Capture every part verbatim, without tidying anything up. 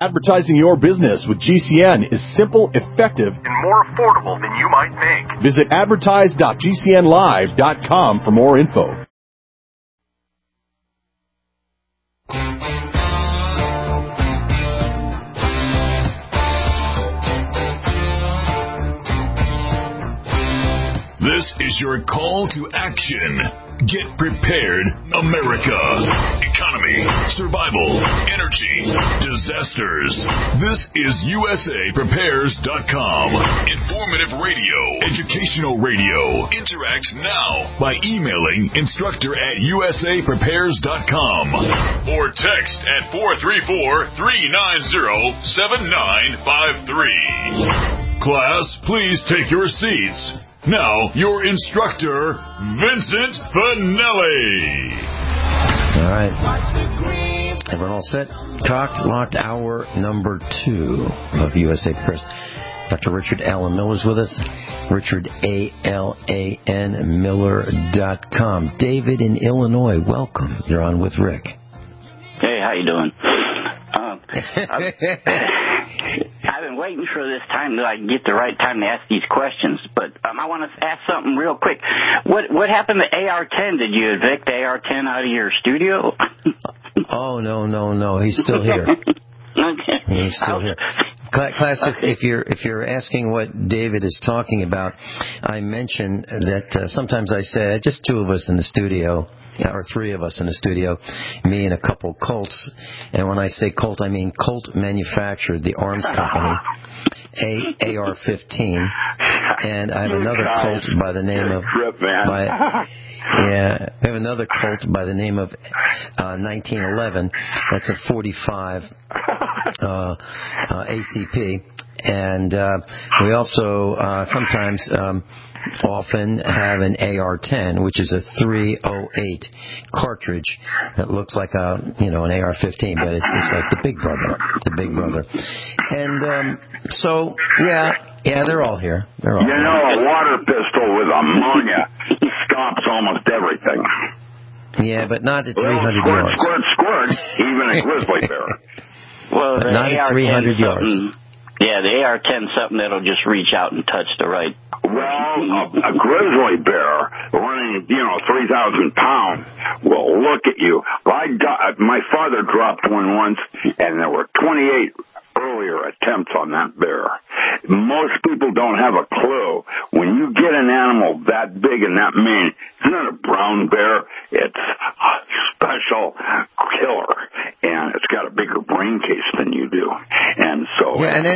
Advertising your business with G C N is simple, effective, and more affordable than you might think. Visit advertise dot g c n live dot com for more info. This is your call to action. Get prepared, America. Economy, survival, energy, disasters. This is U S A Prepares dot com. Informative radio, educational radio. Interact now by emailing instructor at U S A Prepares dot com or text at four three four, three nine zero, seven nine five three. Class, please take your seats. Now, your instructor, Vincent Finelli. All right. Everyone all set? Cocked, locked, hour number two of U S A Prepares. Doctor Richard Alan Miller's with us. Richard, A L A N, Miller dot com. David in Illinois, welcome. You're on with Rick. Hey, how you doing? Um, I've, I've been waiting for this time that I can get the right time to ask these questions, but um, I want to ask something real quick. What what happened to A R ten? Did you evict A R ten out of your studio? Oh, no, no, no. He's still here. Okay. He's still here. Class, if, if you're if you're asking what David is talking about, I mentioned that uh, sometimes I say just two of us in the studio, or three of us in the studio, me and a couple Colts. And when I say Colt, I mean Colt Manufactured, the arms company, A R fifteen. And I have another Colt by the name of by, yeah, I have another Colt by the name of uh, nineteen eleven. That's a forty-five uh, uh, A C P. And uh, we also uh, sometimes um, often have an A R ten, which is a three oh eight cartridge that looks like a, you know, an A R fifteen, but it's, it's like the big brother, the big brother. And um, so, yeah, yeah, they're all here. They're all you here. know, a water pistol with ammonia stops almost everything. Yeah, but not at three hundred squirt, yards. Squirt, squirt, even a grizzly bear. Well, but the not at three hundred yards. Yeah, the A R ten is something that'll just reach out and touch the right. Well, a, a grizzly bear running, you know, three thousand pounds will look at you. I got, my father dropped one once, and there were twenty-eight earlier attempts on that bear. Most people don't have a clue. When you get an animal that big and that mean, it's not a brown bear. It's a special killer, and it's got a bigger brain case than you do. And so, yeah, and then,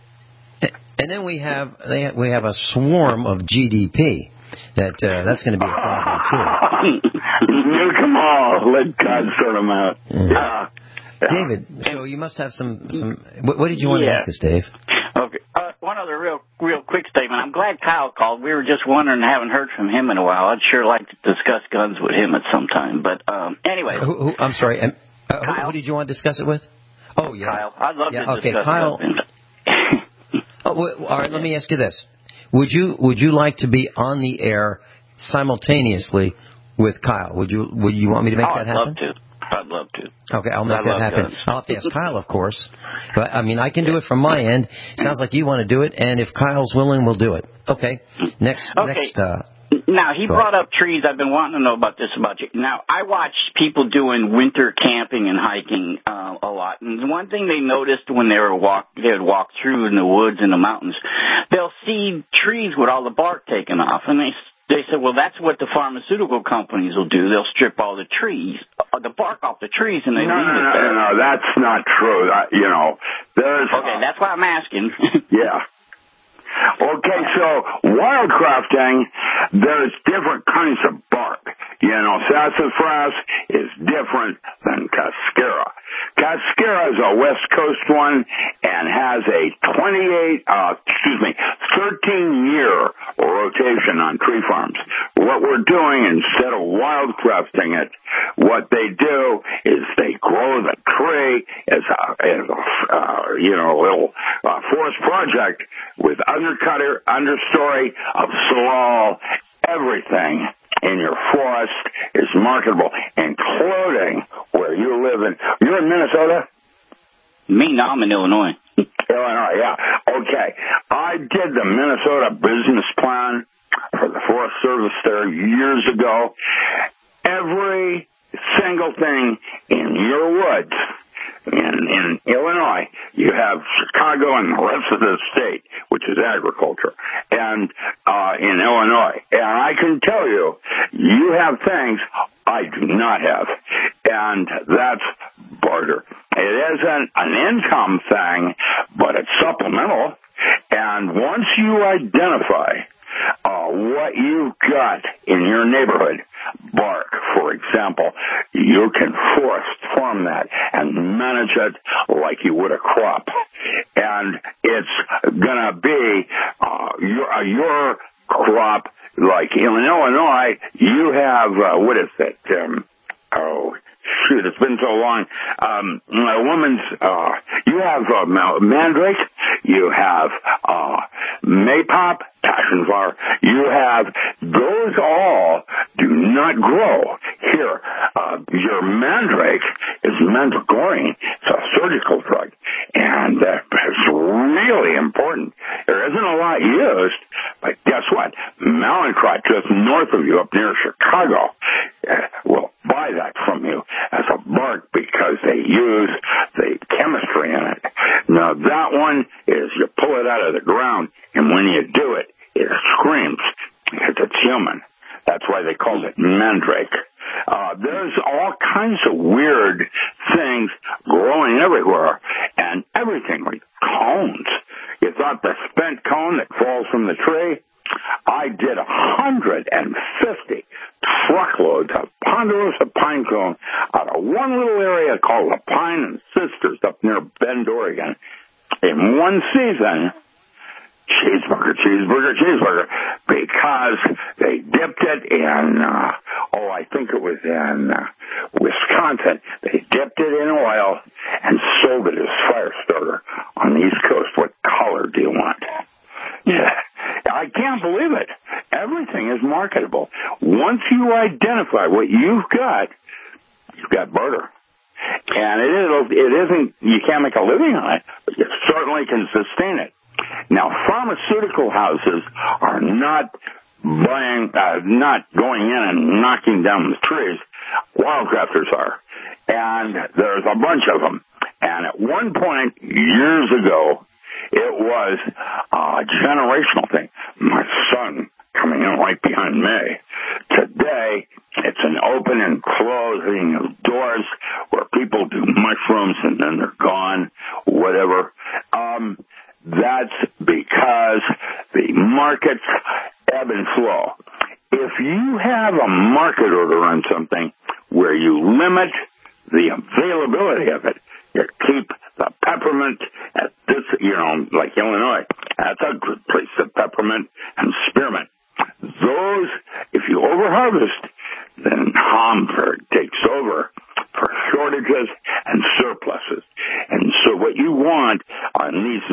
and then we have they have, we have a swarm of G D P. That uh, that's going to be a problem too. Nuke them all. Let God sort them out. Yeah. Uh, David, so you must have some, some what, what did you want yeah. to ask us, Dave? Okay. Uh, one other real real quick statement. I'm glad Kyle called. We were just wondering, haven't heard from him in a while. I'd sure like to discuss guns with him at some time. But um, anyway. Who, who, I'm sorry. Um, uh, who, who did you want to discuss it with? Oh, yeah. Kyle. I'd love yeah, to okay, discuss Kyle. it. oh, well, all right, let me ask you this. Would you would you like to be on the air simultaneously with Kyle? Would you would you want me to make oh, that I'd happen? I'd love to. I'd love to. Okay, I'll make I that happen. guns. I'll have to ask Kyle, of course. But, I mean, I can do it from my end. Sounds like you want to do it, and if Kyle's willing, we'll do it. Okay. Next. Okay. Next. Uh, now, he brought up trees. I've been wanting to know about this about you. Now, I watch people doing winter camping and hiking uh, a lot. And one thing they noticed when they were walk, they would walk through in the woods and the mountains, they'll see trees with all the bark taken off. And they They said, well, that's what the pharmaceutical companies will do. They'll strip all the trees, the bark off the trees, and they no, leave no, it no, there. no, no, that's not true. I, you know, there's... Okay, that's why I'm asking. yeah. Okay, so wildcrafting, there's different kinds of bark. You know, sassafras is different than cascara. Cascara is a West Coast one and has a twenty-eight, uh, excuse me, thirteen-year rotation on tree farms. What we're doing, instead of wildcrafting it, what they do is they grow the tree as a, as a uh, you know, little uh, forest project with undercutter, understory of salal, everything in your forest is marketable, including where you live in. You're in Minnesota? Me, now I'm in Illinois. Illinois, yeah. Okay. I did the Minnesota business plan for the Forest Service there years ago. Every single thing in your woods in, in Illinois, you have Chicago and the rest of the state, which is agriculture, and uh, in Illinois. And I can tell you, you have things I do not have, and that's barter. It isn't an income thing, but it's supplemental. And once you identify uh, what you've got in your neighborhood, bark, for example, you can forest farm that and manage it like you would a crop. And it's going to be uh, your, uh, your crop. Like in Illinois, you have, uh, what is it? Um, oh, shoot, it's been so long. Um, a woman's, uh, you have uh, mandrake, you have uh, maypop, passion flower, you have, those all do not grow here. Uh, your mandrake is mandragorine. It's a surgical drug, and uh, it's really important. There isn't a lot used, but guess what? Mallinckrodt, just north of you, up near Chicago, uh, will buy that from you as a bark because they use the chemistry in it. Now, that one is you pull it out of the ground, and when you do it, it screams because it's human. That's why they call it mandrake. Uh, there's all kinds of weird things growing everywhere, and everything like cones. You thought the spent cone that falls from the tree? I did one hundred fifty truckloads of ponderosa pine cone out of one little area called the Pine and Sisters up near Bend, Oregon. In one season, cheeseburger, cheeseburger, cheeseburger, because they dipped it in, uh, oh, I think it was in uh, Wisconsin. They dipped it in oil and sold it as fire starter on the East Coast. What color do you want? Yeah, I can't believe it. Everything is marketable. Once you identify what you've got, you've got barter. And it, is, it isn't, you can't make a living on it, but you certainly can sustain it. Now, pharmaceutical houses are not buying, uh, not going in and knocking down the trees. Wildcrafters are. And there's a bunch of them. And at one point, years ago, it was a generational thing. My son coming in right behind me. Today, it's an open and closing of doors where people do mushrooms and then they're gone, whatever. Um, that's because the markets ebb and flow. If you have a market order on something where you limit the availability of it, you keep the peppermint at this, you know, like Illinois, that's a good place, the peppermint and spearmint. Those, if you overharvest, then Hamburg takes over for shortages and surpluses. And so what you want on these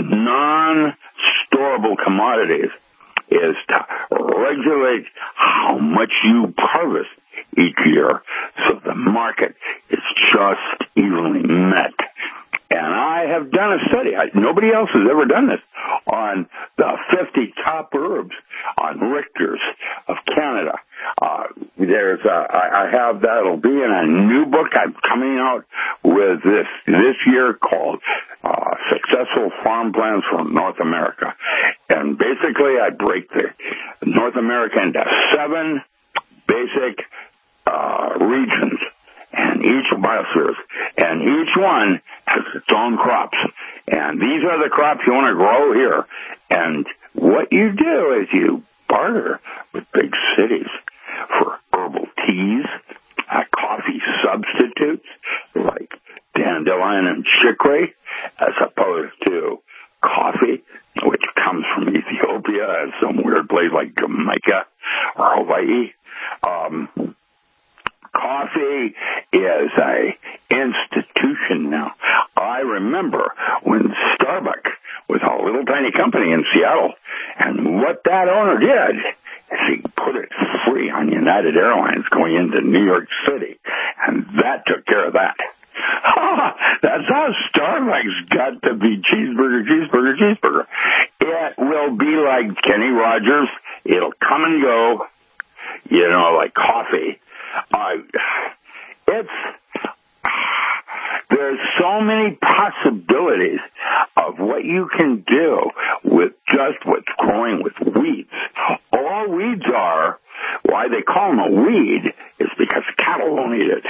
non-storable commodities is to regulate how much you harvest each year so the market is just evenly met. And I have done a study. I, nobody else has ever done this on the fifty top herbs on Richter's of Canada. Uh, there's a, I, I have that. It'll be in a new book I'm coming out with this this year called uh, Successful Farm Plans for North America. And basically, I break the North America into seven basic uh, regions. And each biospheres, and each one has its own crops. And these are the crops you want to grow here. And what you do is you barter with big cities for herbal teas, uh, coffee substitutes like dandelion and chicory, as opposed to coffee, which comes from Ethiopia and some weird place like Jamaica or Hawaii. Um, Coffee is a institution now. I remember when Starbucks was a little tiny company in Seattle, and what that owner did is he put it free on United Airlines going into New York City, and that took care of that. That's how Starbucks got to be cheeseburger, cheeseburger, cheeseburger. It will be like Kenny Rogers. It'll come and go, you know, like coffee. Uh, it's, there's so many possibilities of what you can do with just what's growing with weeds. All weeds are, why they call them a weed, is because cattle won't eat it.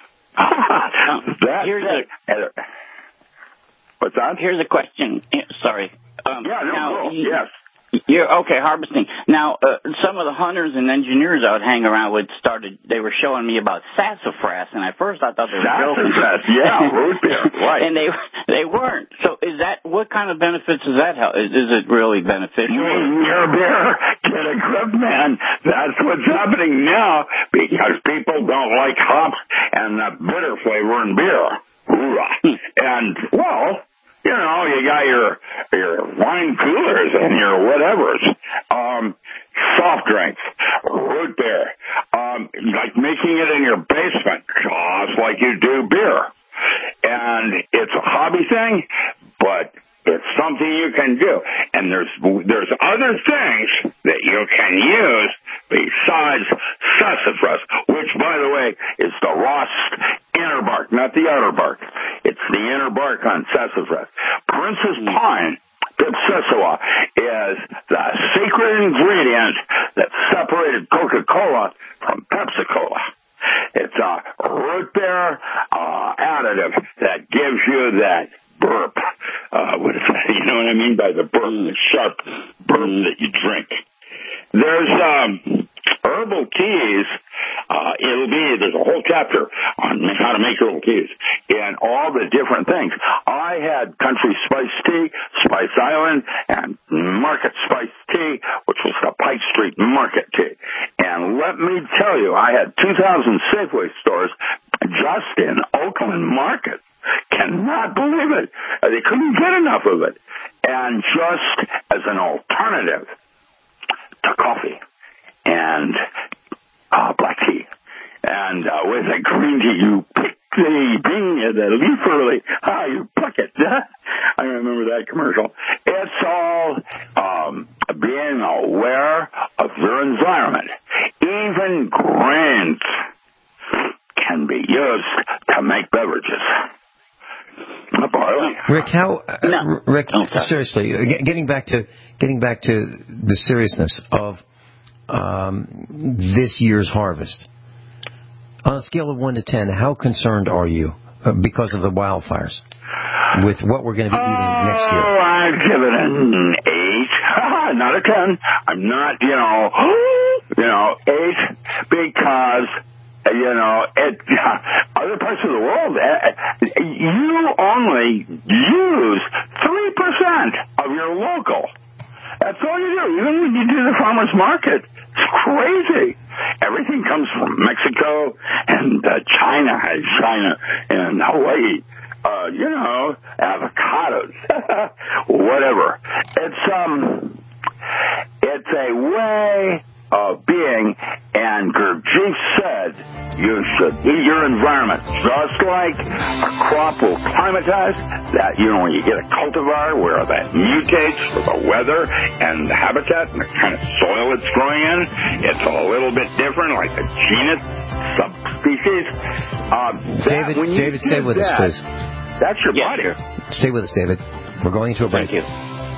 That's Here's it. A, What's that? Here's a question. Sorry. Um, yeah, no, now, no, yes. You're, okay, harvesting. Now, uh, some of the hunters and engineers I would hang around with started, they were showing me about sassafras, and at first I thought they were joking. Sassafras, yeah, root beer, right. And they they weren't. So is that, what kind of benefits does that help? Is, is it really beneficial? Your beer, get a grip, man. That's what's happening now because people don't like hops and the bitter flavor in beer. And, well, you know, you got your your wine coolers and your whatevers, um, soft drinks, root beer, um, like making it in your basement, just like you do beer. And it's a hobby thing, but it's something you can do. And there's there's other things that you can use besides sassafras, which, by the way, is the raw inner bark, not the outer bark. It's the inner bark on sassafras. Princess Pine, Pipsissewa, is the secret ingredient that separated Coca-Cola from Pepsi-Cola. It's a root beer uh, additive that gives you that burp. Uh, what is that? You know what I mean by the burp, the sharp burp that you drink. There's um, herbal teas. Uh, it'll be, there's a whole chapter on how to make herbal teas and all the different things. I had Country Spice Tea, Spice Island, and Market Spice Tea, which was the Pike Street Market Tea. And let me tell you, I had two thousand Safeway stores just in Oakland Market. Cannot believe it. They couldn't get enough of it. And just as an alternative to coffee and uh, black tea. And uh, with a green tea, you pick the bean, the leaf early. Ah, you pluck it. I remember that commercial. It's all um, being aware of your environment. Even grains can be used to make beverages. Rick, how? Uh, no. Rick, okay. seriously, getting back to getting back to the seriousness of um, this year's harvest. On a scale of one to ten, how concerned are you uh, because of the wildfires with what we're going to be eating oh, next year? Oh, I'd give it an eight, not a ten. I'm not, you know, you know, eight because. You know, it, other parts of the world, you only use three percent of your local. That's all you do. Even when you do the farmer's market, it's crazy. Everything comes from Mexico and uh, China, China and Hawaii. Uh, you know, avocados, whatever. It's um, it's a way of being, and Gurdjieff said you should eat your environment just like a crop will climatize. That, you know, when you get a cultivar where that mutates for the weather and the habitat and the kind of soil it's growing in, it's a little bit different, like a genus, subspecies. Uh, David, that, David, stay with that, us, please. That's your yes, body. Sir. Stay with us, David. We're going to a break. Thank you.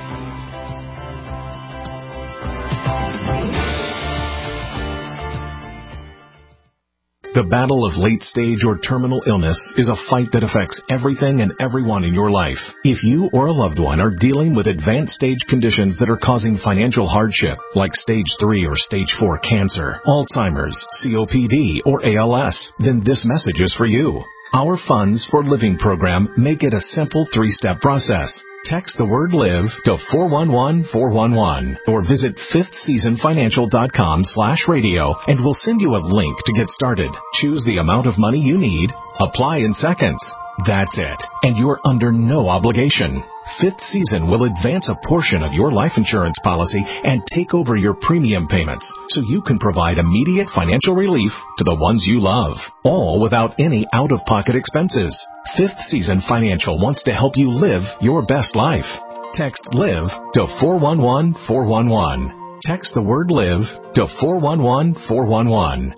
The battle of late-stage or terminal illness is a fight that affects everything and everyone in your life. If you or a loved one are dealing with advanced stage conditions that are causing financial hardship, like stage three or stage four cancer, Alzheimer's, C O P D, or A L S, then this message is for you. Our Funds for Living program make it a simple three-step process. Text the word LIVE to four one one four one one or visit fifth season financial dot com slash radio and we'll send you a link to get started. Choose the amount of money you need. Apply in seconds. That's it, and you're under no obligation. Fifth Season will advance a portion of your life insurance policy and take over your premium payments so you can provide immediate financial relief to the ones you love, all without any out-of-pocket expenses. Fifth Season Financial wants to help you live your best life. Text LIVE to four one one four one one. Text the word LIVE to four one one four one one.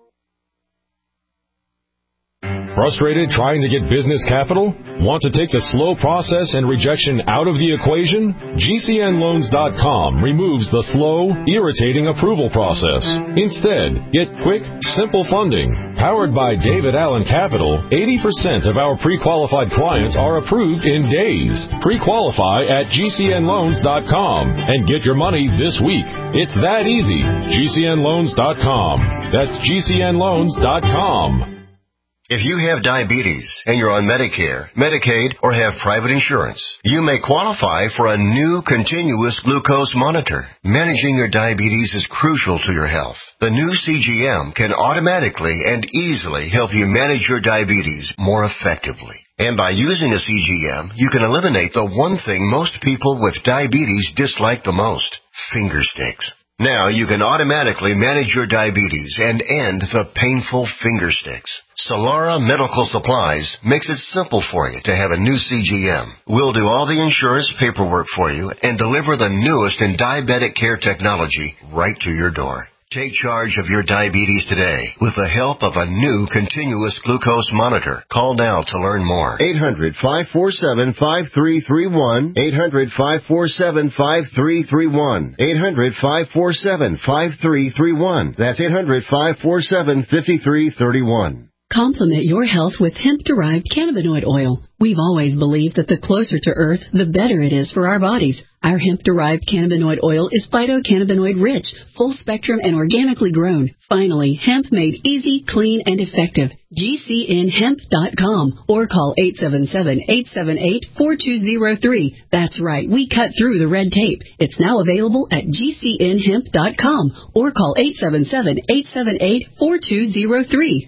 Frustrated trying to get business capital? Want to take the slow process and rejection out of the equation? G C N loans dot com removes the slow, irritating approval process. Instead, get quick, simple funding. Powered by David Allen Capital, eighty percent of our pre-qualified clients are approved in days. Pre-qualify at G C N loans dot com and get your money this week. It's that easy. G C N loans dot com. That's G C N loans dot com. If you have diabetes and you're on Medicare, Medicaid, or have private insurance, you may qualify for a new continuous glucose monitor. Managing your diabetes is crucial to your health. The new C G M can automatically and easily help you manage your diabetes more effectively. And by using a C G M, you can eliminate the one thing most people with diabetes dislike the most: finger sticks. Now you can automatically manage your diabetes and end the painful finger sticks. Solara Medical Supplies makes it simple for you to have a new C G M. We'll do all the insurance paperwork for you and deliver the newest in diabetic care technology right to your door. Take charge of your diabetes today with the help of a new continuous glucose monitor. Call now to learn more. eight hundred, five four seven, five three three one. eight hundred, five four seven, five three three one. eight hundred, five four seven, five three three one. That's eight hundred, five four seven, five three three one. Complement your health with hemp-derived cannabinoid oil. We've always believed that the closer to Earth, the better it is for our bodies. Our hemp-derived cannabinoid oil is phytocannabinoid-rich, full-spectrum, and organically grown. Finally, hemp made easy, clean, and effective. G C N hemp dot com or call eight seven seven, eight seven eight, four two zero three. That's right, we cut through the red tape. It's now available at G C N hemp dot com or call eight seven seven, eight seven eight, four two zero three.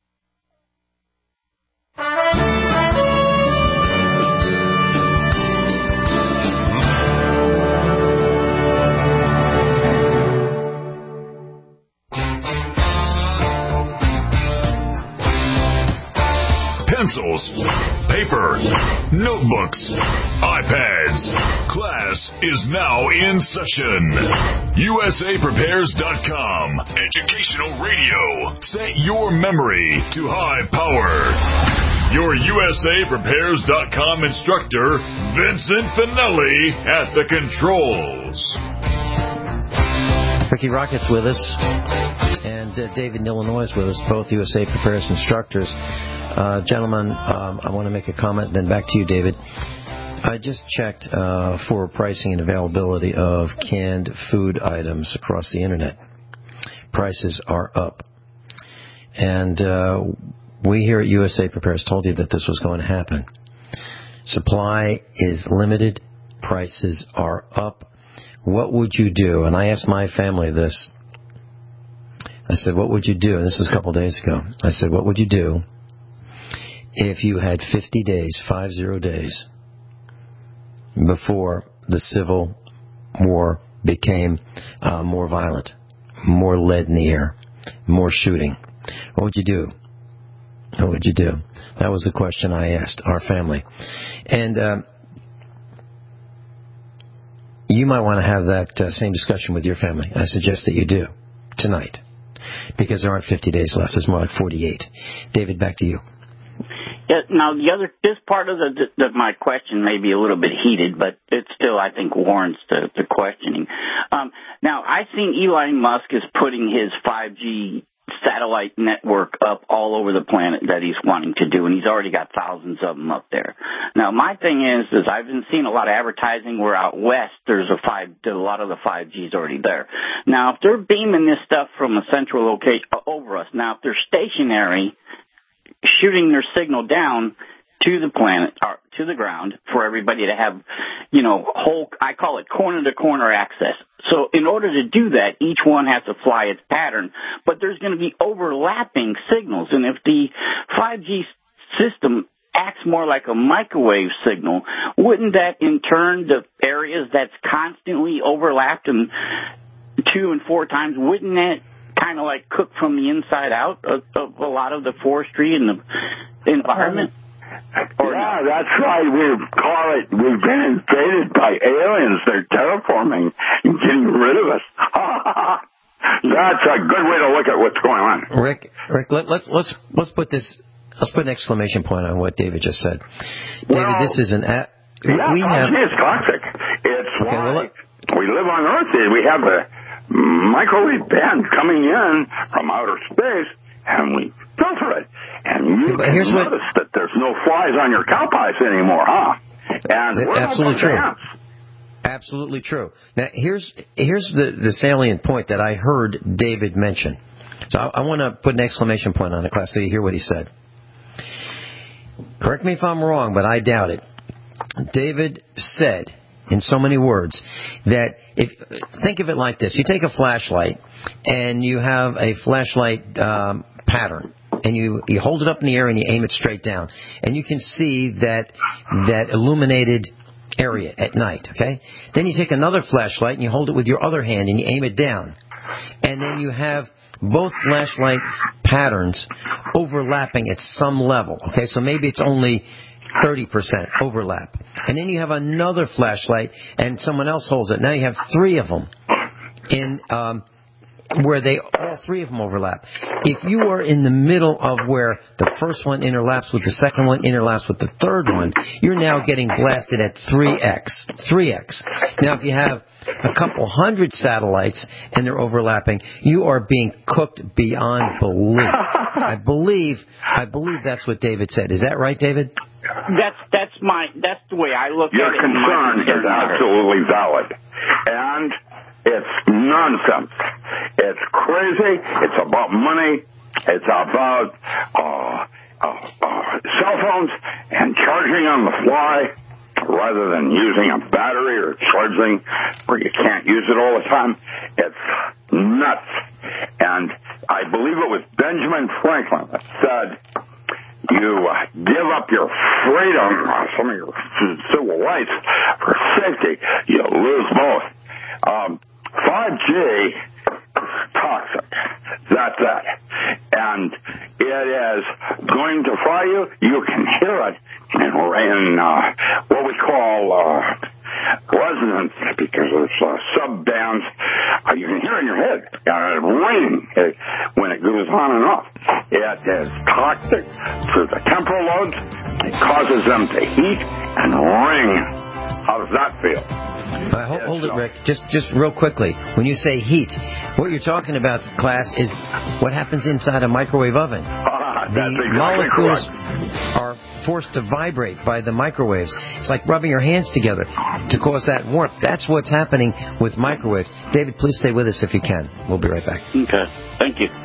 Pencils, paper, notebooks, iPads. Class is now in session. U S A Prepares dot com. Educational radio. Set your memory to high power. Your U S A Prepares dot com instructor, Vincent Finelli, at the controls. Ricky Rocket's with us, and uh, David in Illinois is with us, both U S A Prepares instructors. Uh, gentlemen, um, I want to make a comment, then back to you, David. I just checked uh, for pricing and availability of canned food items across the Internet. Prices are up. And uh, we here at U S A Prepares told you that this was going to happen. Supply is limited. Prices are up. What would you do? And I asked my family this. I said, what would you do? And this was a couple days ago. I said, what would you do if you had fifty days, five zero days, before the Civil War became uh, more violent, more lead in the air, more shooting? What would you do? What would you do? That was the question I asked our family. And um, you might want to have that uh, same discussion with your family. I suggest that you do tonight, because there aren't fifty days left. It's more like forty-eight. David, back to you. Yeah, now, the other, this part of the, the, my question may be a little bit heated, but it still, I think, warrants the, the questioning. Um, now, I've seen Elon Musk is putting his five G satellite network up all over the planet that he's wanting to do, and he's already got thousands of them up there. Now, my thing is, is I've been seeing a lot of advertising where out west there's a five, a lot of the five G's already there. Now, if they're beaming this stuff from a central location over us, now if they're stationary, shooting their signal down to the planet, or to the ground, for everybody to have, you know, whole, I call it corner-to-corner access. So in order to do that, each one has to fly its pattern, but there's going to be overlapping signals. And if the five G system acts more like a microwave signal. Wouldn't that, in turn, the areas that's constantly overlapped and two and four times, wouldn't that kind of like cook from the inside out of, of a lot of the forestry and the environment? Or yeah, no? That's right. We call it, we've been invaded by aliens. They're terraforming and getting rid of us. That's a good way to look at what's going on. Rick, Rick, let, let's let's let's put this. Let's put an exclamation point on what David just said. David, well, this is an. A- yeah, we have. It's toxic. It's okay, why well, let, we live on Earth. We have the microwave band coming in from outer space, and we filter it. And you okay, can here's notice what, that there's no flies on your cow pies anymore, huh? And it, what absolutely true. Ants? Absolutely true. Now, here's here's the, the salient point that I heard David mention. So I, I want to put an exclamation point on it, class, so you hear what he said. Correct me if I'm wrong, but I doubt it. David said, in so many words, that if think of it like this: you take a flashlight and you have a flashlight um, pattern, and you, you hold it up in the air and you aim it straight down, and you can see that that illuminated area at night. Okay, then you take another flashlight and you hold it with your other hand and you aim it down, and then you have both flashlight patterns overlapping at some level. Okay, so maybe it's only thirty percent overlap. And then you have another flashlight and someone else holds it. Now you have three of them in um, where they all three of them overlap. If you are in the middle of where the first one interlaps with the second one, interlaps with the third one, you're now getting blasted at three x. three x. Now if you have a couple hundred satellites and they're overlapping, you are being cooked beyond belief. I believe I believe that's what David said. Is that right, David? That's that's my that's the way I look Your at it. Your concern is absolutely valid, and it's nonsense. It's crazy. It's about money. It's about uh, uh, uh, cell phones and charging on the fly rather than using a battery or charging where you can't use it all the time. It's nuts. And I believe it was Benjamin Franklin that said, you uh, give up your freedom, uh, some of your civil rights for safety, you lose both. Um, five G is toxic. That's it. And it is going to fry you. You can hear it in, in uh, what we call uh, resonance, because there's uh, sub-bands. Uh, you can hear it in your head. Uh, ring it, when it goes on and off. It is toxic to the temporal lobes. It causes them to heat and ring. How does that feel? Uh, hold, hold it, Rick. Just, just real quickly. When you say heat, what you're talking about, class, is what happens inside a microwave oven. Uh, the exactly molecules correct. are forced to vibrate by the microwaves. It's like rubbing your hands together to cause that warmth. That's what's happening with microwaves. David, please stay with us if you can. We'll be right back. Okay. Thank you.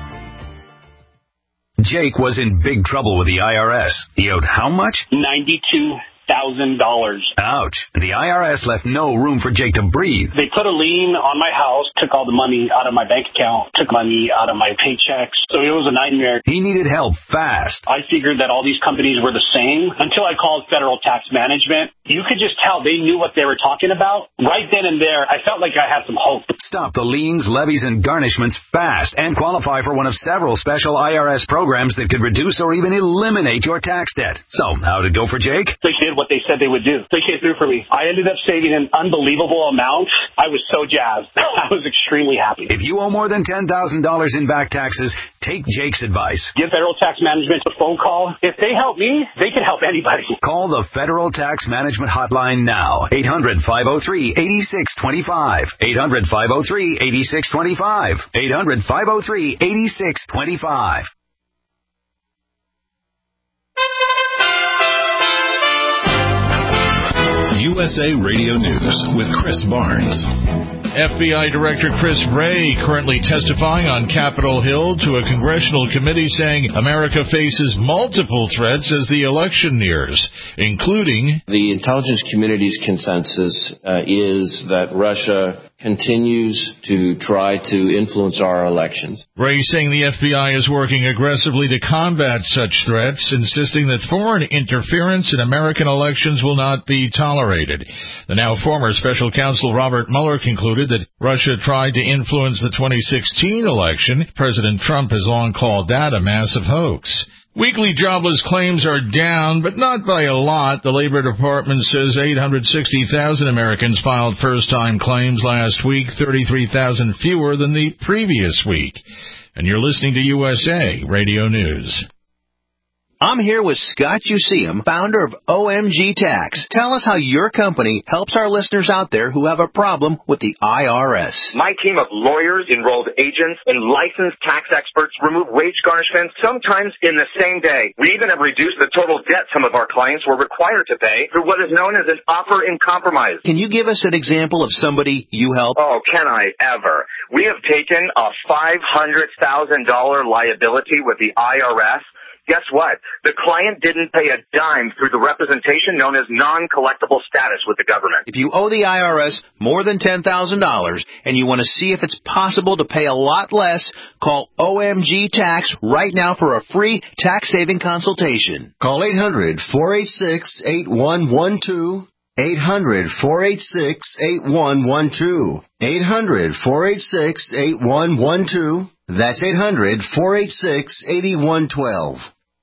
Jake was in big trouble with the I R S. He owed how much? ninety-two thousand dollars. Ouch. The I R S left no room for Jake to breathe. They put a lien on my house, took all the money out of my bank account, took money out of my paychecks. So it was a nightmare. He needed help fast. I figured that all these companies were the same until I called Federal Tax Management. You could just tell they knew what they were talking about. Right then and there, I felt like I had some hope. Stop the liens, levies, and garnishments fast and qualify for one of several special I R S programs that could reduce or even eliminate your tax debt. So, how'd it go for Jake? They did what they said they would do. They came through for me. I ended up saving an unbelievable amount. I was so jazzed. I was extremely happy. If you owe more than ten thousand dollars in back taxes, take Jake's advice. Give Federal Tax Management a phone call. If they help me, they can help anybody. Call the Federal Tax Management Hotline now. eight hundred, five oh three, eight six two five. eight hundred, five oh three, eight six two five. eight hundred, five oh three, eight six two five. U S A Radio News with Chris Barnes. F B I Director Chris Wray currently testifying on Capitol Hill to a congressional committee saying America faces multiple threats as the election nears, including the intelligence community's consensus uh, is that Russia continues to try to influence our elections. Ray saying the F B I is working aggressively to combat such threats, insisting that foreign interference in American elections will not be tolerated. The now former special counsel Robert Mueller concluded that Russia tried to influence the twenty sixteen election. President Trump has long called that a massive hoax. Weekly jobless claims are down, but not by a lot. The Labor Department says eight hundred sixty thousand Americans filed first-time claims last week, thirty-three thousand fewer than the previous week. And you're listening to U S A Radio News. I'm here with Scott Useum, founder of O M G Tax. Tell us how your company helps our listeners out there who have a problem with the I R S. My team of lawyers, enrolled agents, and licensed tax experts remove wage garnishments sometimes in the same day. We even have reduced the total debt some of our clients were required to pay through what is known as an offer in compromise. Can you give us an example of somebody you help? Oh, can I ever? We have taken a five hundred thousand dollars liability with the I R S. Guess what? The client didn't pay a dime through the representation known as non-collectible status with the government. If you owe the I R S more than ten thousand dollars and you want to see if it's possible to pay a lot less, call O M G Tax right now for a free tax-saving consultation. Call eight hundred, four eight six, eight one one two. eight hundred, four eight six, eight one one two. eight hundred, four eight six, eight one one two. That's eight hundred, four eight six, eight one one two.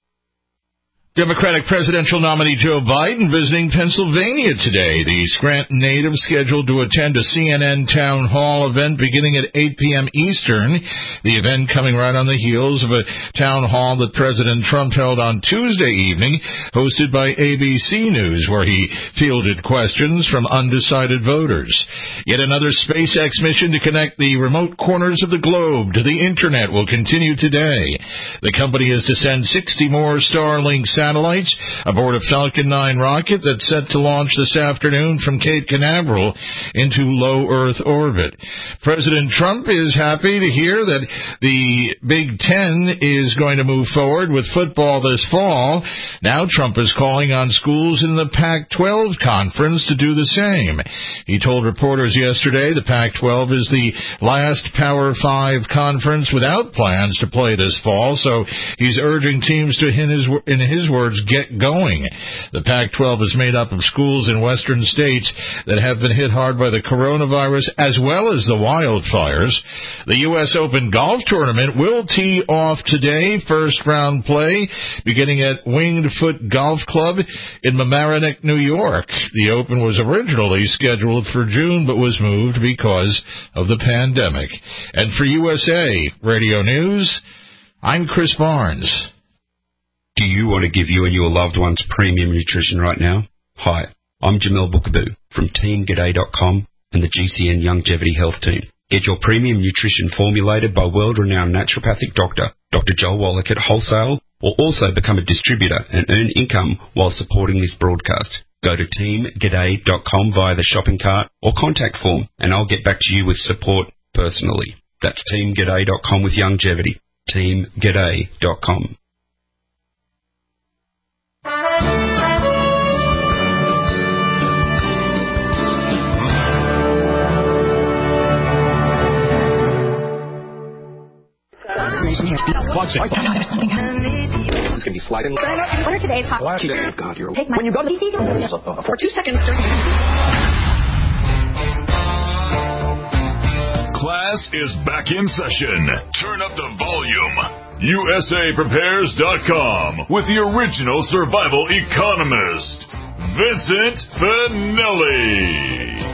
Democratic presidential nominee Joe Biden visiting Pennsylvania today. The Scranton native scheduled to attend a C N N town hall event beginning at eight p.m. Eastern. The event coming right on the heels of a town hall that President Trump held on Tuesday evening, hosted by A B C News, where he fielded questions from undecided voters. Yet another SpaceX mission to connect the remote corners of the globe to the Internet will continue today. The company is to send sixty more Starlink satellites aboard a Falcon nine rocket that's set to launch this afternoon from Cape Canaveral into low Earth orbit. President Trump is happy to hear that the Big Ten is going to move forward with football this fall. Now Trump is calling on schools in the Pac twelve conference to do the same. He told reporters yesterday the Pac twelve is the last Power five conference without plans to play this fall, so he's urging teams to, in his, in his words, get going. The Pac twelve is made up of schools in western states that have been hit hard by the coronavirus as well as the wildfires. The U S Open Golf Tournament will tee off today, first round play, beginning at Winged Foot Golf Club in Mamaroneck, New York. The Open was originally scheduled for June but was moved because of the pandemic. And for U S A Radio News, I'm Chris Barnes. Do you want to give you and your loved ones premium nutrition right now? Hi, I'm Jamel Bookaboo from Team G'day dot com and the G C N Longevity Health Team. Get your premium nutrition formulated by world-renowned naturopathic doctor, Doctor Joel Wallach at wholesale, or also become a distributor and earn income while supporting this broadcast. Go to Team G'day dot com via the shopping cart or contact form, and I'll get back to you with support personally. That's Team G'day dot com with longevity. Team G'day dot com. It's going to be sliding. What are today's hot? God, you're Take my, when you go to the D C for two seconds. Class is back in session. Turn up the volume. U S A Prepares dot com with the original survival economist, Vincent Finelli.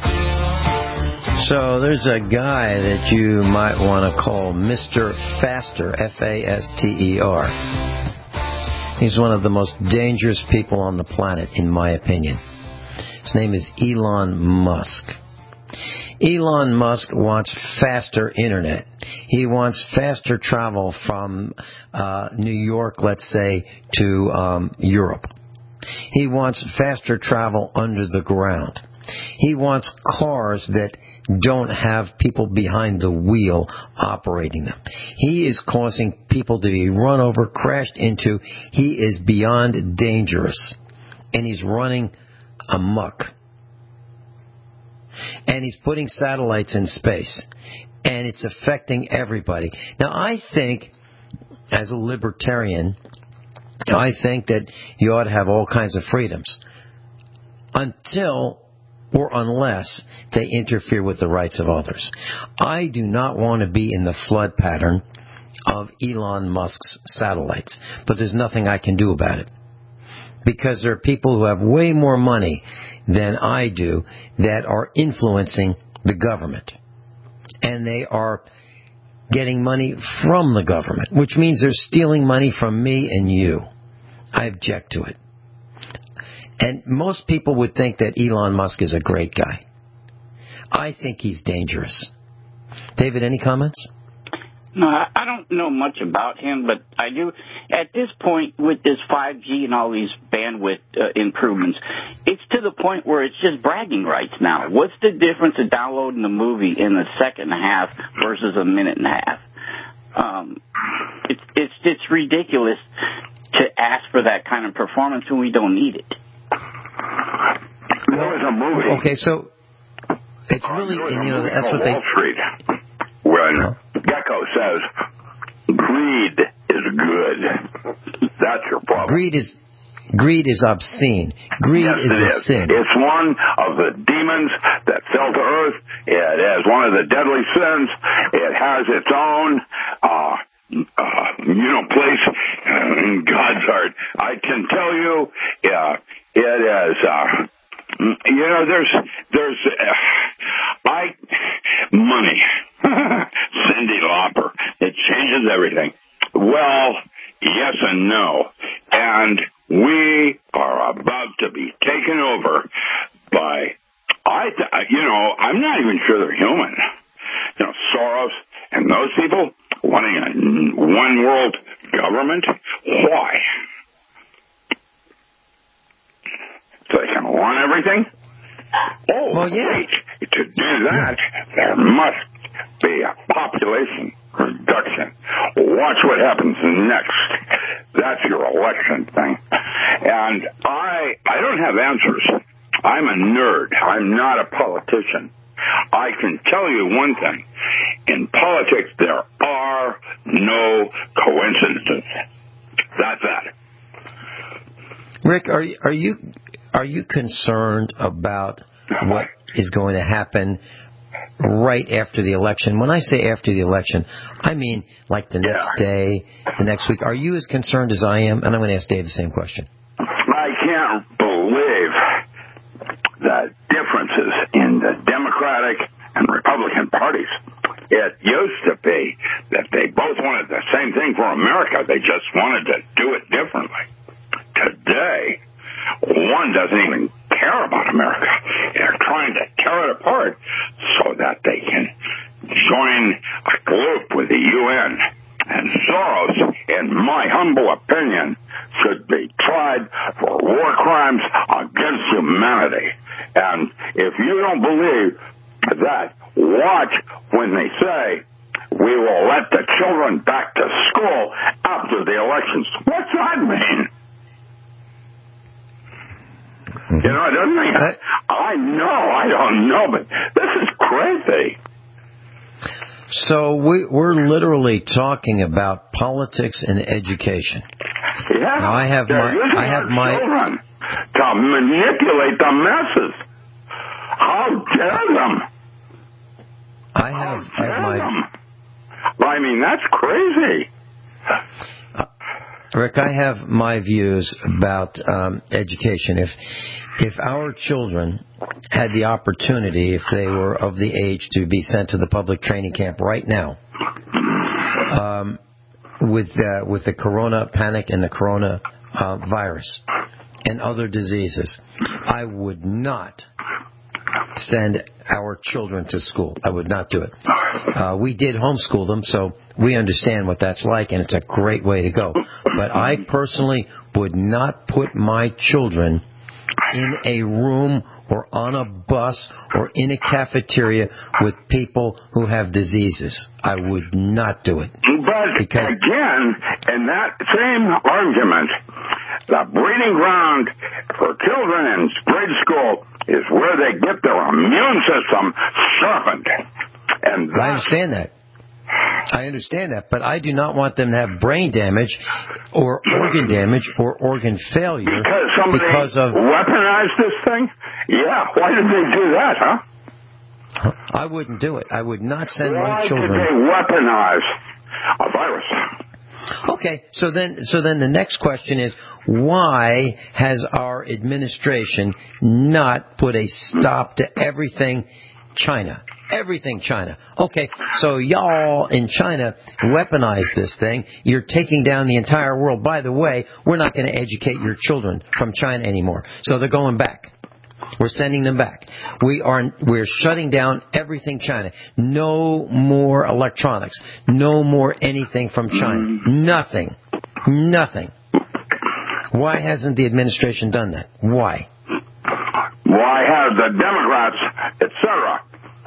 So there's a guy that you might want to call Mister Faster, F A S T E R. He's one of the most dangerous people on the planet, in my opinion. His name is Elon Musk. Elon Musk wants faster internet. He wants faster travel from uh, New York, let's say, to um, Europe. He wants faster travel under the ground. He wants cars that don't have people behind the wheel operating them. He is causing people to be run over, crashed into. He is beyond dangerous. And he's running amok. And and he's putting satellites in space, and it's affecting everybody. Now, I think, as a libertarian, I think that you ought to have all kinds of freedoms until or unless they interfere with the rights of others. I do not want to be in the flood pattern of Elon Musk's satellites, but there's nothing I can do about it. Because there are people who have way more money than I do that are influencing the government. And they are getting money from the government, which means they're stealing money from me and you. I object to it. And most people would think that Elon Musk is a great guy. I think he's dangerous. David, any comments? No, I don't know much about him, but I do. At this point, with this five G and all these bandwidth uh, improvements, it's to the point where it's just bragging rights now. What's the difference of downloading the movie in a second and a half versus a minute and a half? Um, it's it's it's ridiculous to ask for that kind of performance when we don't need it. There was a movie. Okay, so it's really, uh, you know, that's what they... Wall Street, when Gecko says, greed is good. That's your problem. Greed is... Greed is obscene. Greed yes, is it a is. sin. It's one of the demons that fell to earth. It is one of the deadly sins. It has its own, uh, uh, you know, place in God's heart. I can tell you, uh, it is, uh, you know, there's, there's, uh, I, money. Cyndi Lauper. It changes everything. Well, yes and no. And we are about to be taken over by, I, th- you know, I'm not even sure they're human. You know, Soros and those people wanting a one world government. Why? So they can run everything? Oh, well, yeah. wait. To do that, there must be a population reduction. Watch what happens next. That's your election thing. And I I don't have answers. I'm a nerd. I'm not a politician. I can tell you one thing. In politics, there are no coincidences. That's that. Rick, are you, are you are you concerned about what is going to happen right after the election? When I say after the election, I mean like the next yeah. day, the next week. Are you as concerned as I am? And I'm going to ask Dave the same question. I can't believe the differences in the Democratic and Republican parties. It used to be that they both wanted the same thing for America. They just wanted to do it differently. Today, one doesn't even care about America. They're trying to tear it apart so that they can join a group with the U N. And Soros, in my humble opinion, should be tried for war crimes against humanity. And if you don't believe that, watch when they say we will let the children back to school after the elections. What's that mean? You know, it doesn't mean, I know, I don't know, but this is crazy. So we, we're literally talking about politics and education. Yeah, now I have they're my, using I have our my children to manipulate the masses. How dare them? I have, How dare I have my. Them? I mean, that's crazy. Rick, I have my views about um, education. If if our children had the opportunity, if they were of the age to be sent to the public training camp right now, um, with uh, with the corona panic and the corona uh, virus and other diseases, I would not send our children to school. I would not do it. Uh, we did homeschool them, so we understand what that's like, and it's a great way to go. But I personally would not put my children in a room or on a bus or in a cafeteria with people who have diseases. I would not do it. But because again, in that same argument, The breeding ground for children in grade school is where they get their immune system sharpened. And I understand that. I understand that, but I do not want them to have brain damage or organ damage or organ failure because somebody because of weaponized this thing. Yeah, why did they do that, huh? I wouldn't do it. I would not send why my children. Why did they weaponize a virus? Okay, so then, so then the next question is, why has our administration not put a stop to everything China? Everything China. Okay, so y'all in China weaponize this thing. You're taking down the entire world. By the way, we're not going to educate your children from China anymore. So they're going back. We're sending them back. We are we're shutting down everything China. No more electronics. No more anything from China. Nothing. Nothing. Why hasn't the administration done that? Why? Why have the Democrats, et cetera?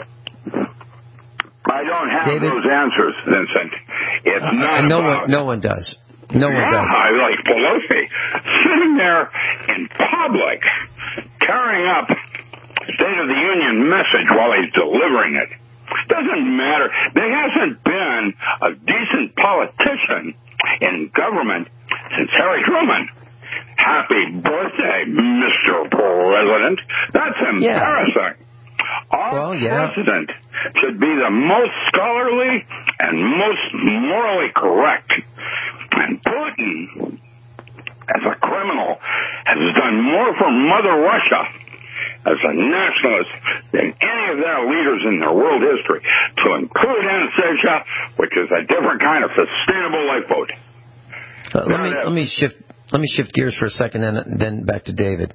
I don't have David, those answers, Vincent. It's not uh, no about... one. No one does. No one yeah, does. I like Pelosi sitting there in public, carrying up State of the Union message while he's delivering it. Doesn't matter. There hasn't been a decent politician in government since Harry Truman. Happy birthday, Mister President. That's embarrassing. Yeah. Our well, yeah. president should be the most scholarly and most morally correct. And Putin, as a criminal, has done more for Mother Russia as a nationalist than any of their leaders in their world history, to include Anastasia, which is a different kind of sustainable lifeboat. Uh, let me let me shift let me shift gears for a second, and then back to David.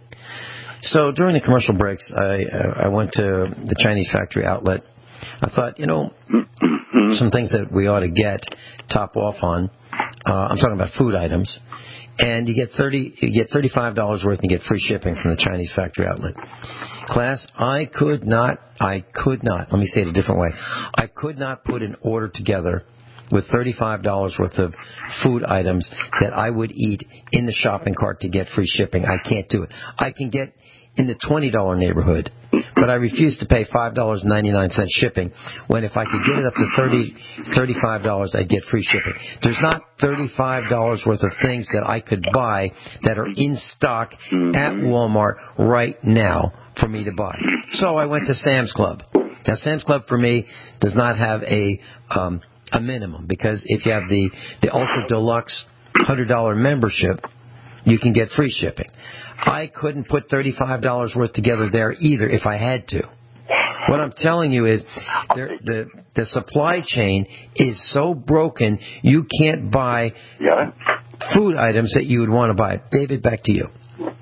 So during the commercial breaks, I uh, I went to the Chinese factory outlet. I thought, you know, some things that we ought to get top off on. Uh, I'm talking about food items, and you get thirty, you get thirty-five dollars worth, and you get free shipping from the Chinese factory outlet. Class, I could not, I could not. Let me say it a different way. I could not put an order together with thirty-five dollars worth of food items that I would eat in the shopping cart to get free shipping. I can't do it. I can get in the twenty dollars neighborhood, but I refuse to pay five dollars and ninety-nine cents shipping when if I could get it up to thirty dollars, thirty-five dollars, I'd get free shipping. There's not thirty-five dollars worth of things that I could buy that are in stock at Walmart right now for me to buy. So I went to Sam's Club. Now, Sam's Club for me does not have a um, a minimum, because if you have the, the Ultra Deluxe one hundred dollars membership, you can get free shipping. I couldn't put thirty-five dollars worth together there either if I had to. What I'm telling you is there, the the supply chain is so broken, you can't buy yeah. food items that you would want to buy. David, back to you.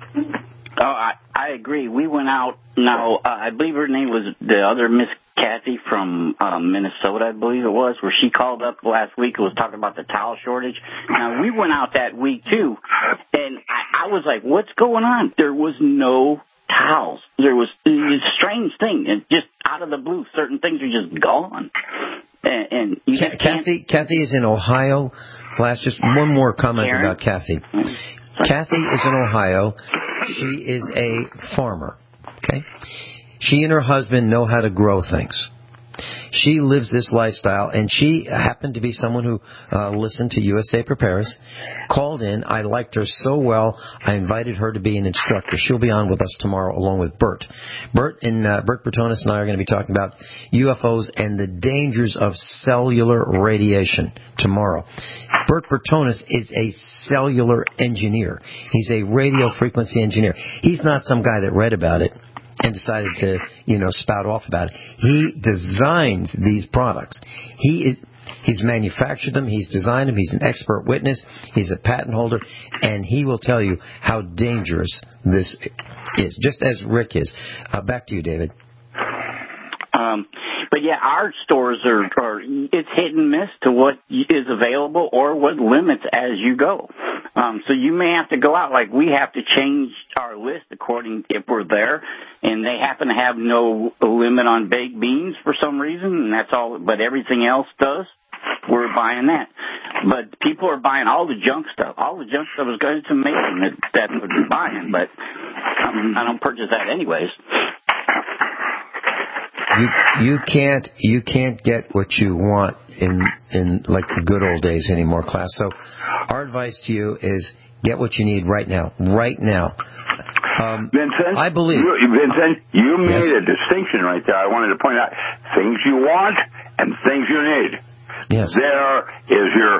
Oh, I, I agree. We went out. Now, uh, I believe her name was the other Miss Kathy from uh, Minnesota, I believe it was, where she called up last week and was talking about the towel shortage. Now, we went out that week, too, and I, I was like, what's going on? There was no towels. There was it was a strange thing, and just out of the blue, certain things are just gone. And, and you Ca- Kathy, Kathy is in Ohio. Class, just one more comment Karen? about Kathy. Kathy is in Ohio. She is a farmer. Okay, she and her husband know how to grow things. She lives this lifestyle, and she happened to be someone who uh, listened to U S A Prepares, called in. I liked her so well, I invited her to be an instructor. She'll be on with us tomorrow along with Bert. Bert and uh, Bert Bertonis and I are going to be talking about U F Os and the dangers of cellular radiation tomorrow. Bert Bertonis is a cellular engineer. He's a radio frequency engineer. He's not some guy that read about it and decided to, you know, spout off about it. He designs these products. He is, he's manufactured them, he's designed them, he's an expert witness, he's a patent holder, and he will tell you how dangerous this is, just as Rick is. Uh, back to you, David. Um, but yeah, our stores are, are, it's hit and miss to what is available or what limits as you go. Um, so you may have to go out, like we have to change our list according if we're there, and they happen to have no limit on baked beans for some reason, and that's all, but everything else does. We're buying that. but people are buying all the junk stuff. All the junk stuff is good. It's amazing that that's what they're buying, but um, I don't purchase that anyways. You you can't you can't get what you want in in like the good old days anymore, class. So our advice to you is get what you need right now, right now. Um, Vincent, I believe. You, Vincent, you made Yes. a distinction right there. I wanted to point out things you want and things you need. Yes. There is your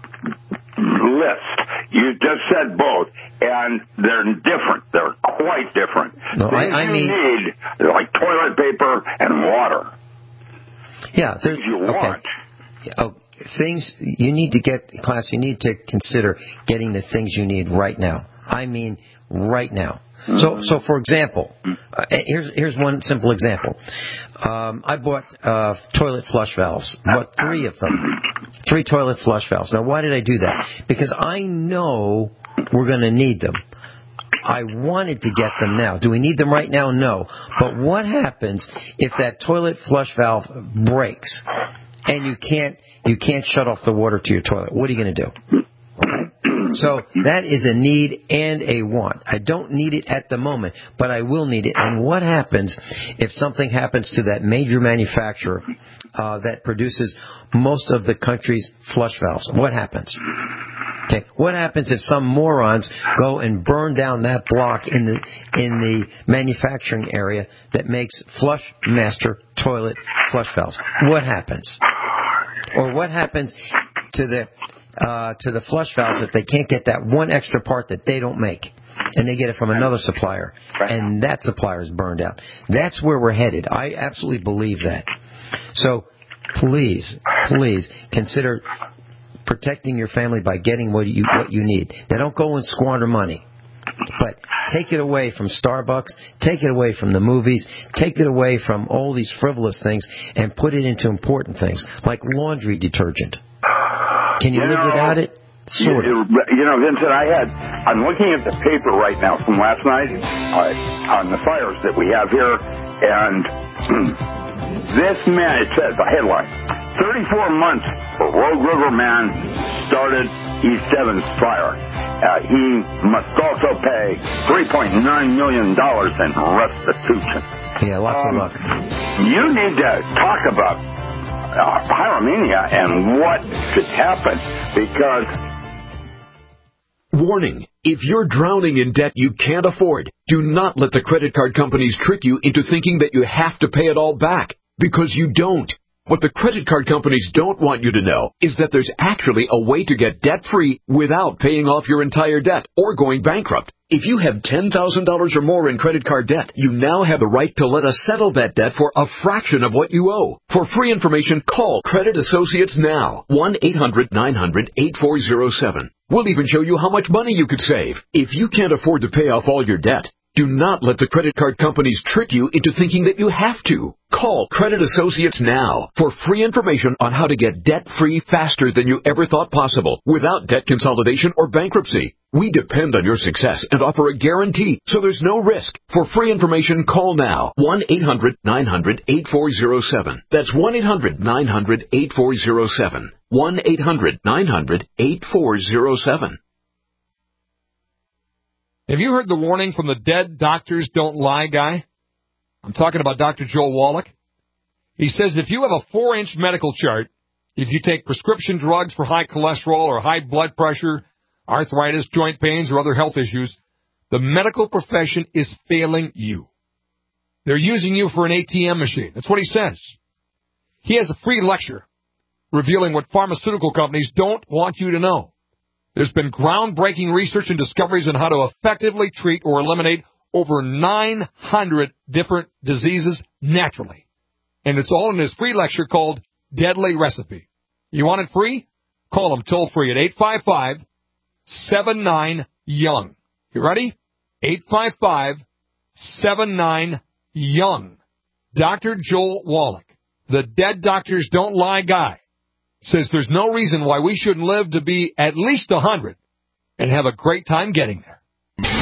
list. You just said both, and they're different. They're quite different. No, I, things I you mean, need, they're like toilet paper and water. yeah, there's Things you okay. want. Oh, things you need to get, class. You need to consider getting the things you need right now. I mean, right now. Mm-hmm. So, so for example, uh, here's here's one simple example. Um, I bought uh, toilet flush valves. Bought three of them, three toilet flush valves. Now, why did I do that? Because I know we're going to need them. I wanted to get them now. Do we need them right now? No. But what happens if that toilet flush valve breaks and you can't you can't shut off the water to your toilet? What are you going to do? So that is a need and a want. I don't need it at the moment, but I will need it. And what happens if something happens to that major manufacturer uh, that produces most of the country's flush valves? What happens? Okay. What happens if some morons go and burn down that block in the in the manufacturing area that makes Flush Master toilet flush valves? What happens? Or what happens to the uh, to the flush valves if they can't get that one extra part that they don't make, and they get it from another supplier, and that supplier is burned out? That's where we're headed. I absolutely believe that. So please, please consider protecting your family by getting what you what you need. Now, don't go and squander money, but take it away from Starbucks, take it away from the movies, take it away from all these frivolous things, and put it into important things like laundry detergent. Can you, you live know, without it? Sort you, of. You know, Vincent, I had. I'm looking at the paper right now from last night uh, on the fires that we have here, and this man. It says the headline. thirty-four months for Rogue River man started East Evans fire. Uh, he must also pay three point nine million dollars in restitution. Yeah, lots um, of luck. You need to talk about uh, pyromania and what should happen, because... Warning. If you're drowning in debt you can't afford, do not let the credit card companies trick you into thinking that you have to pay it all back, because you don't. What the credit card companies don't want you to know is that there's actually a way to get debt-free without paying off your entire debt or going bankrupt. If you have ten thousand dollars or more in credit card debt, you now have the right to let us settle that debt for a fraction of what you owe. For free information, call Credit Associates now. one eight hundred nine hundred eight four zero seven. We'll even show you how much money you could save. If you can't afford to pay off all your debt, do not let the credit card companies trick you into thinking that you have to. Call Credit Associates now for free information on how to get debt-free faster than you ever thought possible without debt consolidation or bankruptcy. We depend on your success and offer a guarantee, so there's no risk. For free information, call now. one eight hundred nine hundred eight four zero seven. That's one eight hundred nine hundred eight four zero seven. one eight hundred nine hundred eight four zero seven. Have you heard the warning from the Dead Doctors Don't Lie guy? I'm talking about Doctor Joel Wallach. He says if you have a four-inch medical chart, if you take prescription drugs for high cholesterol or high blood pressure, arthritis, joint pains, or other health issues, the medical profession is failing you. They're using you for an A T M machine. That's what he says. He has a free lecture revealing what pharmaceutical companies don't want you to know. There's been groundbreaking research and discoveries on how to effectively treat or eliminate over nine hundred different diseases naturally. And it's all in his free lecture called Deadly Recipe. You want it free? Call him toll free at eight five five seven nine young. You ready? eight five five seven nine young. Doctor Joel Wallach, the Dead Doctors Don't Lie guy, says there's no reason why we shouldn't live to be at least one hundred and have a great time getting there.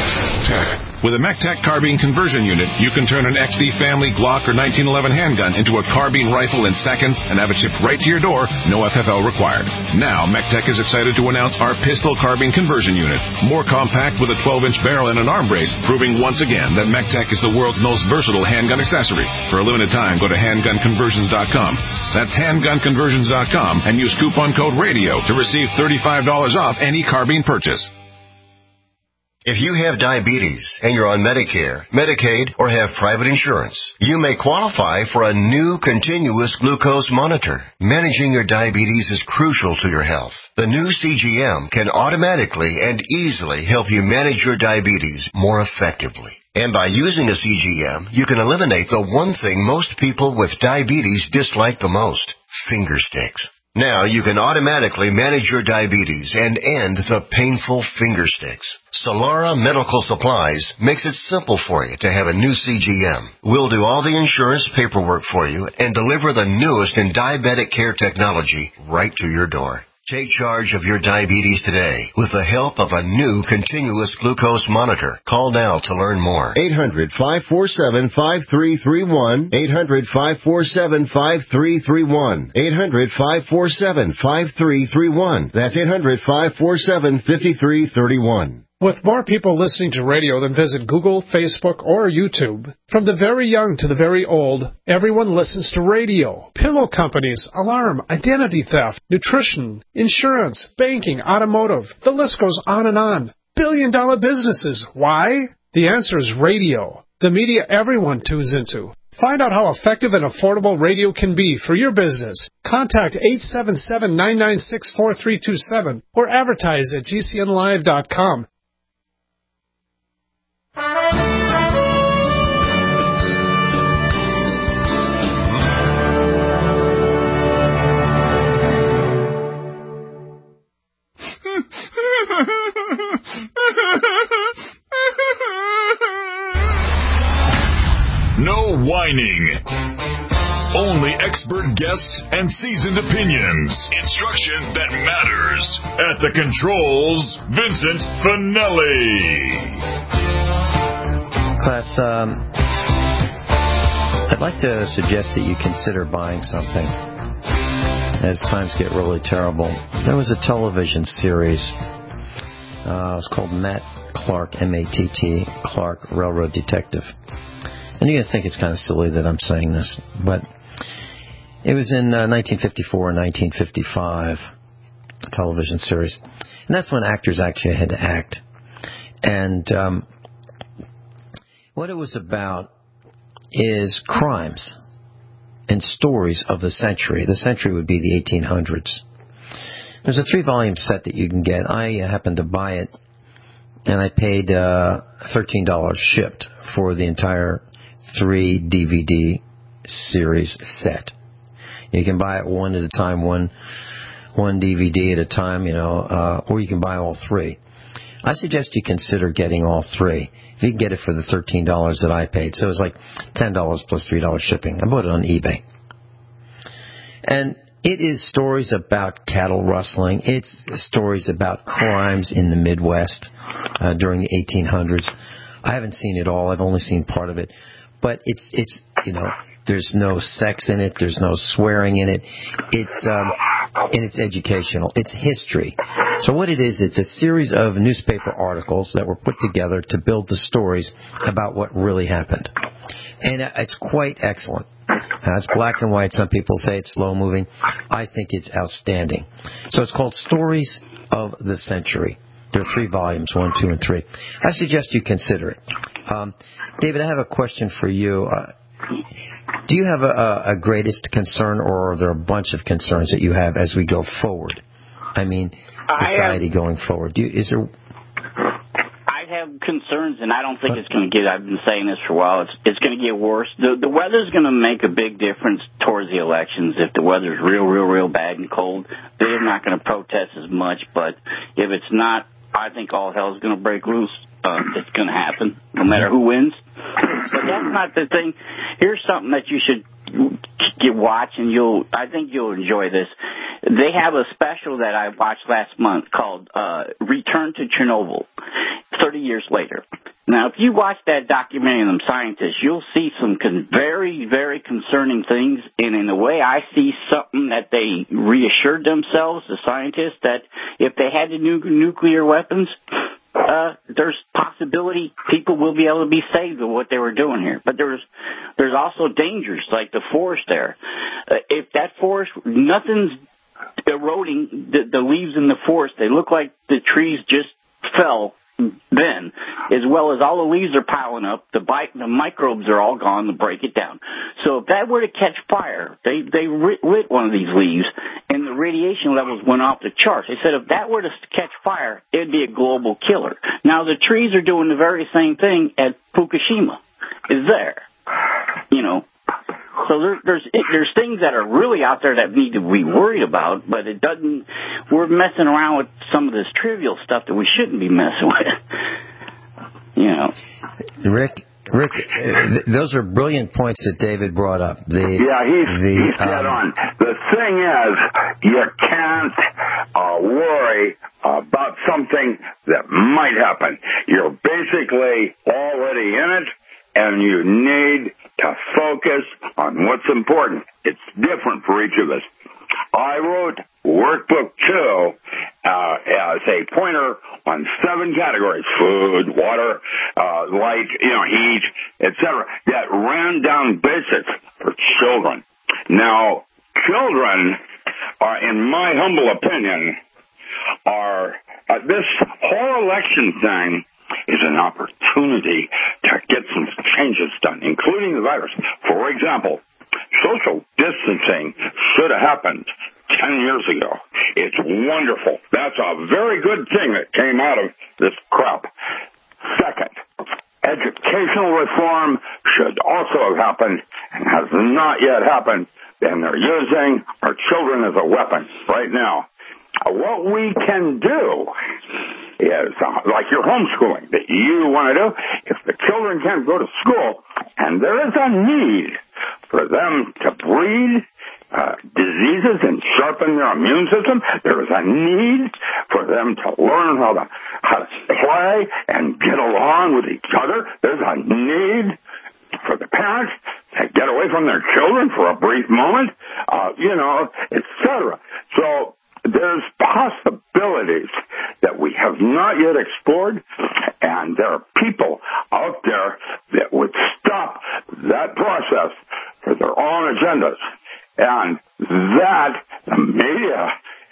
MechTech. With a MechTech carbine conversion unit, you can turn an X D Family Glock or nineteen eleven handgun into a carbine rifle in seconds and have it shipped right to your door, no F F L required. Now, MechTech is excited to announce our pistol carbine conversion unit. More compact with a twelve-inch barrel and an arm brace, proving once again that MechTech is the world's most versatile handgun accessory. For a limited time, go to handgun conversions dot com. That's handgun conversions dot com and use coupon code RADIO to receive thirty-five dollars off any carbine purchase. If you have diabetes and you're on Medicare, Medicaid, or have private insurance, you may qualify for a new continuous glucose monitor. Managing your diabetes is crucial to your health. The new C G M can automatically and easily help you manage your diabetes more effectively. And by using a C G M, you can eliminate the one thing most people with diabetes dislike the most, finger sticks. Now you can automatically manage your diabetes and end the painful finger sticks. Solara Medical Supplies makes it simple for you to have a new C G M. We'll do all the insurance paperwork for you and deliver the newest in diabetic care technology right to your door. Take charge of your diabetes today with the help of a new continuous glucose monitor. Call now to learn more. eight hundred, five four seven, five three three one. eight hundred, five four seven, five three three one. eight hundred, five four seven, five three three one. That's eight hundred, five four seven, five three three one. With more people listening to radio than visit Google, Facebook, or YouTube, from the very young to the very old, everyone listens to radio. Pillow companies, alarm, identity theft, nutrition, insurance, banking, automotive. The list goes on and on. Billion dollar businesses. Why? The answer is radio. The media everyone tunes into. Find out how effective and affordable radio can be for your business. Contact eight seven seven, nine nine six, four three two seven or advertise at G C N live dot com. No whining. Only expert guests and seasoned opinions. Instruction that matters. At the controls, Vincent Finelli. Class, um, I'd like to suggest that you consider buying something as times get really terrible. There was a television series. Uh, it was called Matt Clark, M A T T, Clark, Railroad Detective. And you're going to think it's kind of silly that I'm saying this, but it was in uh, nineteen fifty-four and nineteen fifty-five, a television series. And that's when actors actually had to act. And um, what it was about is crimes and stories of the century. The century would be the eighteen hundreds. There's a three-volume set that you can get. I uh, happened to buy it, and I paid uh, thirteen dollars shipped for the entire three D V D series set. You can buy it one at a time, one one D V D at a time, you know, uh, or you can buy all three. I suggest you consider getting all three. If you can get it for the thirteen dollars that I paid, so it was like ten dollars plus three dollars shipping. I bought it on eBay. And it is stories about cattle rustling. It's stories about crimes in the Midwest uh, during the eighteen hundreds. I haven't seen it all. I've only seen part of it. But it's, it's you know, there's no sex in it. There's no swearing in it. It's, um, and it's educational. It's history. So what it is, it's a series of newspaper articles that were put together to build the stories about what really happened. And it's quite excellent. Uh, it's black and white. Some people say it's slow moving. I think it's outstanding. So it's called Stories of the Century. There are three volumes, one, two, and three. I suggest you consider it. Um, David, I have a question for you. Uh, do you have a, a greatest concern, or are there a bunch of concerns that you have as we go forward? I mean, society I have, going forward. Do you, is there? I have concerns, and I don't think it's going to get. I've been saying this for a while. It's it's going to get worse. The the weather's going to make a big difference towards the elections. If the weather's real, real, real bad and cold, they're not going to protest as much. But if it's not, I think all hell's going to break loose. Uh, it's going to happen, no matter who wins. But that's not the thing. Here's something that you should get watch, and you'll. I think you'll enjoy this. They have a special that I watched last month called uh, "Return to Chernobyl." thirty years later. Now, if you watch that documentary on them scientists, you'll see some con- very, very concerning things. And in a way, I see something that they reassured themselves, the scientists, that if they had the nu- nuclear weapons, uh, there's possibility people will be able to be saved with what they were doing here. But there's there's also dangers, like the forest there. Uh, if that forest, nothing's eroding the, the leaves in the forest. They look like the trees just fell then, as well as all the leaves are piling up, the bite, the microbes are all gone to break it down. So if that were to catch fire, they they lit one of these leaves, and the radiation levels went off the charts. They said if that were to catch fire, it'd be a global killer. Now the trees are doing the very same thing at Fukushima. Is there, you know? So there, there's there's things that are really out there that need to be worried about, but it doesn't. We're messing around with some of this trivial stuff that we shouldn't be messing with. You know, Rick. Rick, th- those are brilliant points that David brought up. The, yeah, he's, the, he's dead um, on. The thing is, you can't uh, worry about something that might happen. You're basically already in it, and you need to focus on what's important. It's different for each of us. I wrote workbook two uh, as a pointer on seven categories: food, water, uh, light, you know, heat, et cetera. That ran down basics for children. Now, children are, in my humble opinion, are uh, this whole election thing is an opportunity to get some changes done, including the virus. For example, social distancing should have happened ten years ago. It's wonderful. That's a very good thing that came out of this crap. Second, educational reform should also have happened and has not yet happened, and they're using our children as a weapon right now. What we can do is, uh, like your homeschooling that you want to do, if the children can't go to school, and there is a need for them to breed uh, diseases and sharpen their immune system, there is a need for them to learn how to, how to play and get along with each other. There's a need for the parents to get away from their children for a brief moment, uh, you know, et cetera. So there's possibilities that we have not yet explored, and there are people out there that would stop that process for their own agendas. And that, the media,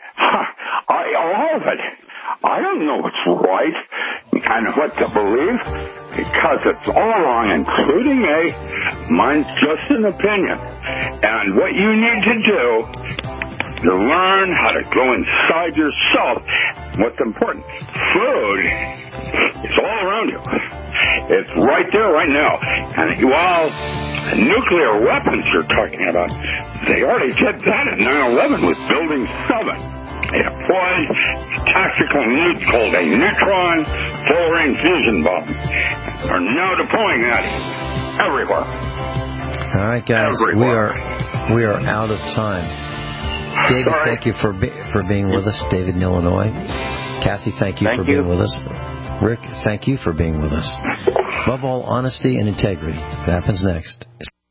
I, all of it, I don't know what's right and what to believe, because it's all wrong, including me. Mine's just an opinion. And what you need to do, to learn how to go inside yourself. What's important? Food is all around you. It's right there, right now. And while nuclear weapons you're talking about, they already did that at nine eleven with Building seven. They deployed a tactical nuke called a neutron full-range fusion bomb. They're now deploying that everywhere. All right, guys, everywhere. we are we are out of time. David, Sorry. thank you for be, for being with us. David in Illinois. Kathy, thank you thank for you. being with us. Rick, thank you for being with us. Above all, honesty and integrity. What happens next?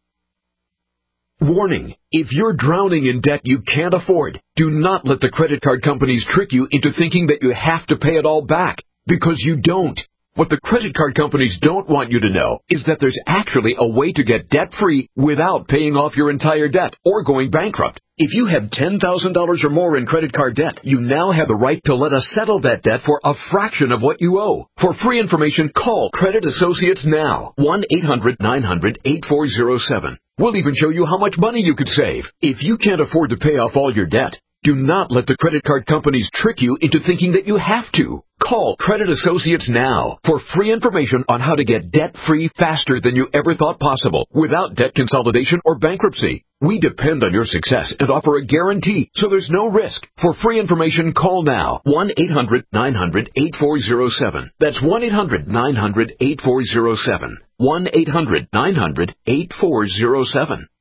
Warning. If you're drowning in debt you can't afford, do not let the credit card companies trick you into thinking that you have to pay it all back, because you don't. What the credit card companies don't want you to know is that there's actually a way to get debt-free without paying off your entire debt or going bankrupt. If you have ten thousand dollars or more in credit card debt, you now have the right to let us settle that debt for a fraction of what you owe. For free information, call Credit Associates now. one eight hundred nine hundred eight four zero seven. We'll even show you how much money you could save. If you can't afford to pay off all your debt, do not let the credit card companies trick you into thinking that you have to. Call Credit Associates now for free information on how to get debt-free faster than you ever thought possible without debt consolidation or bankruptcy. We depend on your success and offer a guarantee, so there's no risk. For free information, call now. one eight hundred nine hundred eight four zero seven. That's one eight hundred nine hundred eight four zero seven. one eight hundred nine hundred eight four zero seven.